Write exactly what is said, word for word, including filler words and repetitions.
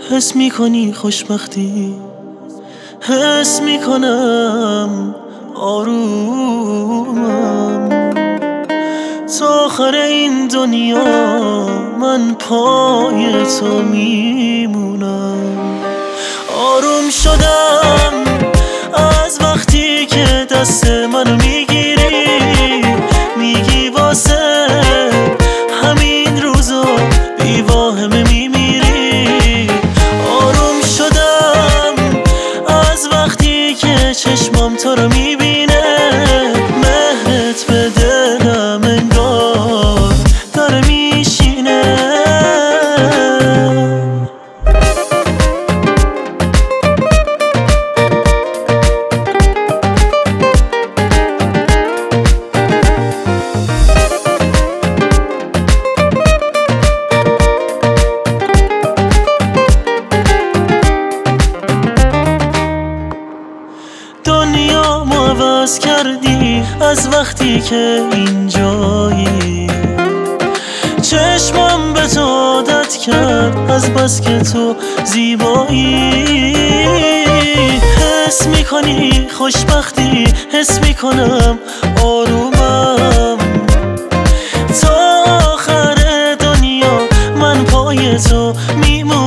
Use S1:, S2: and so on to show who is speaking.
S1: حس میکنی خوشبختی، حس میکنم آرومم. تا آخر این دنیا من پای تو میمونم. آروم شدم از وقتی که دست منو میگیری، میگی واسه همین روزا بی واهمه میمیری. آروم شدم از وقتی که چشمام تو رو میبینه، مهرت به دلم انگار داره میشینه. دنیا ما عوض کردی از وقتی که اینجایی. چشمم به تو عادت کرد از بس که تو زیبایی. حس میکنی خوشبختی، حس میکنم آرومم. تا آخر دنیا من پای تو میمونم.